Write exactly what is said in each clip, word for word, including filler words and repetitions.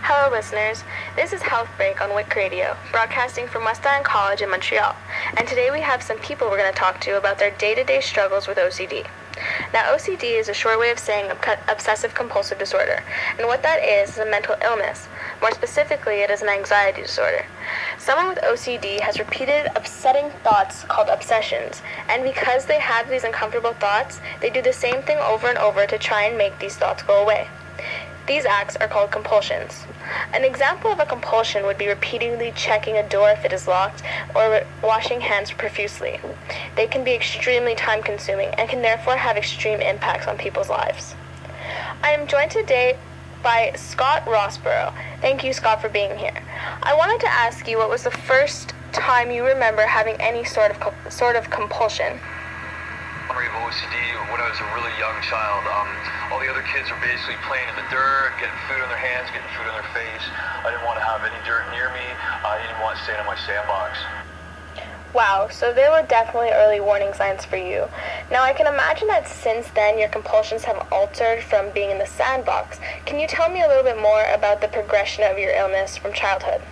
Hello listeners, this is Health Break on WIC Radio, broadcasting from West Island College in Montreal, and today we have some people we're going to talk to about their day-to-day struggles with O C D. Now, O C D is a short way of saying obsessive-compulsive disorder, and what that is is a mental illness. More specifically, it is an anxiety disorder. Someone with O C D has repeated upsetting thoughts called obsessions, and because they have these uncomfortable thoughts, they do the same thing over and over to try and make these thoughts go away. These acts are called compulsions. An example of a compulsion would be repeatedly checking a door if it is locked or washing hands profusely. They can be extremely time-consuming and can therefore have extreme impacts on people's lives. I am joined today by Scott Rossborough. Thank you, Scott, for being here. I wanted to ask you, what was the first time you remember having any sort of co- sort of compulsion? Memory of O C D when I was a really young child. Um, all the other kids were basically playing in the dirt, getting food on their hands, getting food on their face. I didn't want to have any dirt near me. I didn't want to stay in my sandbox. Wow, so there were definitely early warning signs for you. Now, I can imagine that since then your compulsions have altered from being in the sandbox. Can you tell me a little bit more about the progression of your illness from childhood?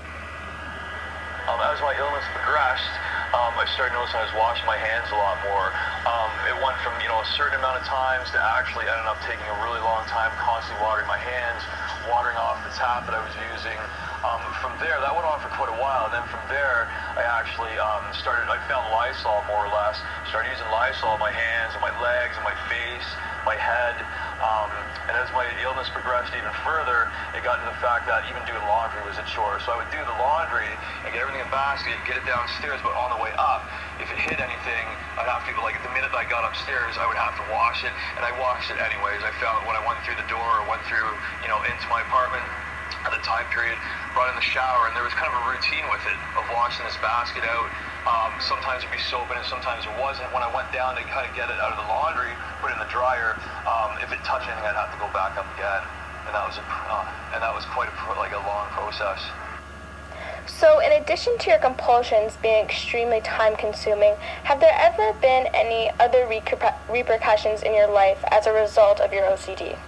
Um, as my illness progressed, um, I started noticing I was washing my hands a lot more. Um, it went from, you know, a certain amount of times to actually ended up taking a really long time, constantly watering my hands, watering off the tap that I was using. Um, from there, that went on for quite a while. And then from there, I actually um, started, I found Lysol more or less. Started using Lysol on my hands, on my legs, on my face, my head. Um, and as my illness progressed even further, it got to the fact that even doing laundry was a chore. So I would do the laundry and get everything in a basket, get it downstairs, but on the way up, if it hit anything, I'd have to, like, the minute I got upstairs, I would have to wash it, and I washed it anyways. I found when I went through the door or went through, you know, into my apartment at the time period, brought in the shower, and there was kind of a routine with it of washing this basket out. Um, sometimes it'd be soap in it, sometimes it wasn't. When I went down to kind of get it out of the laundry, put it in the dryer, um, if it touched anything, I'd have to go back up again, and that was a, uh, and that was quite a like a long process. So, in addition to your compulsions being extremely time-consuming, have there ever been any other reper- repercussions in your life as a result of your O C D?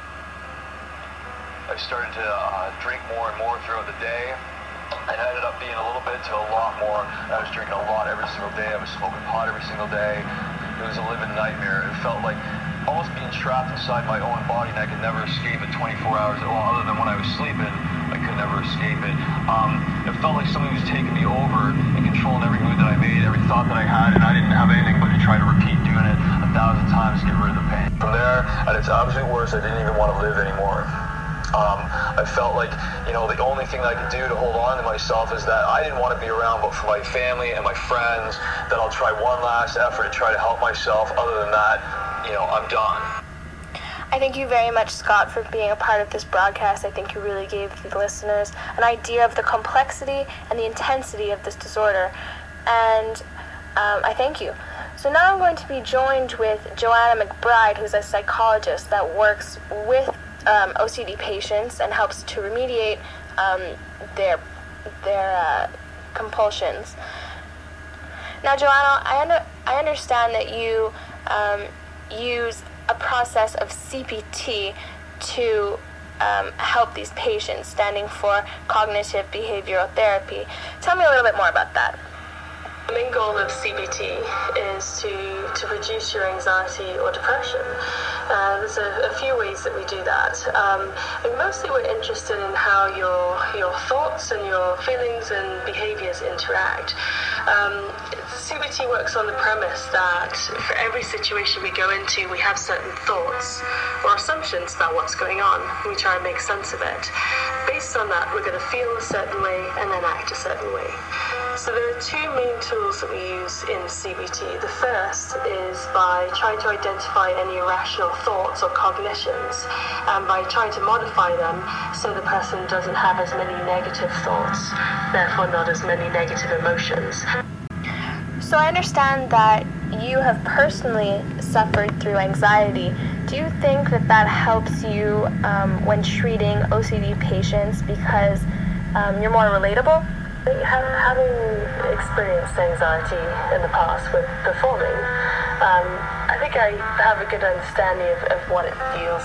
I started to uh, drink more and more throughout the day. It ended up being a little bit to a lot more. I was drinking a lot every single day. I was smoking pot every single day. It was a living nightmare. It felt like almost being trapped inside my own body, and I could never escape it twenty-four hours. Well, other than when I was sleeping, I could never escape it. Um, it felt like somebody was taking me over and controlling every move that I made, every thought that I had, and I didn't have anything but to try to repeat doing it a thousand times to get rid of the pain. From there, at its absolute worst, I didn't even want to live anymore. Um, I felt like, you know, the only thing that I could do to hold on to myself is that I didn't want to be around, but for my family and my friends, that I'll try one last effort to try to help myself. Other than that, you know, I'm done. I thank you very much, Scott, for being a part of this broadcast. I think you really gave the listeners an idea of the complexity and the intensity of this disorder, and um, I thank you. So now I'm going to be joined with Joanna McBride, who's a psychologist that works with Um, O C D patients and helps to remediate um, their their uh, compulsions. Now, Joanna, I under, I understand that you um, use a process of C P T to um, help these patients, standing for cognitive behavioral therapy. Tell me a little bit more about that. The main goal of C B T is to, to reduce your anxiety or depression. Uh, there's a, a few ways that we do that. Um, and mostly we're interested in how your your thoughts and your feelings and behaviors interact. Um, C B T works on the premise that for every situation we go into, we have certain thoughts or assumptions about what's going on. We try and make sense of it. Based on that, we're going to feel a certain way and then act a certain way. So there are two main tools that we use in C B T. The first is by trying to identify any irrational thoughts or cognitions, and by trying to modify them so the person doesn't have as many negative thoughts, therefore not as many negative emotions. So I understand that you have personally suffered through anxiety. Do you think that that helps you um, when treating O C D patients because um, you're more relatable? Having experienced anxiety in the past with performing, um, I think I have a good understanding of, of what it feels